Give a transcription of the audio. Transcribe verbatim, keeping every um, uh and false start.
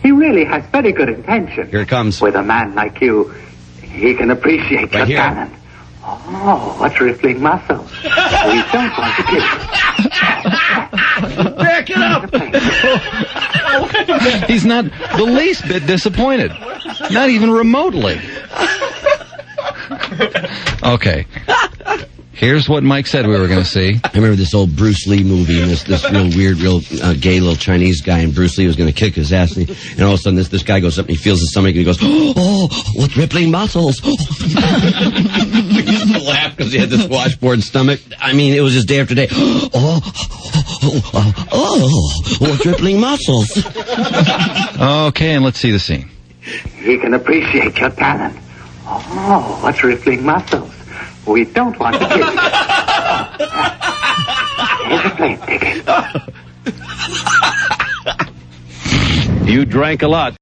He really has very good intention. Here it comes. With a man like you, he can appreciate Right your here. talent. Oh, what rippling muscles. We don't want to kill you. Back it up! He's not the least bit disappointed. Not even remotely. Okay. Here's what Mike said we were going to see. I remember this old Bruce Lee movie, and this this real weird, real uh, gay little Chinese guy, and Bruce Lee was going to kick his ass, and, he, and all of a sudden this, this guy goes up and he feels his stomach, and he goes, oh, what rippling muscles. He used to laugh because he had this washboard stomach. I mean, it was just day after day. Oh, oh, oh, oh, what rippling muscles. Okay, and let's see the scene. He can appreciate your talent. Oh, what rippling muscles. We don't want to kill you. Here's a plane ticket. You drank a lot.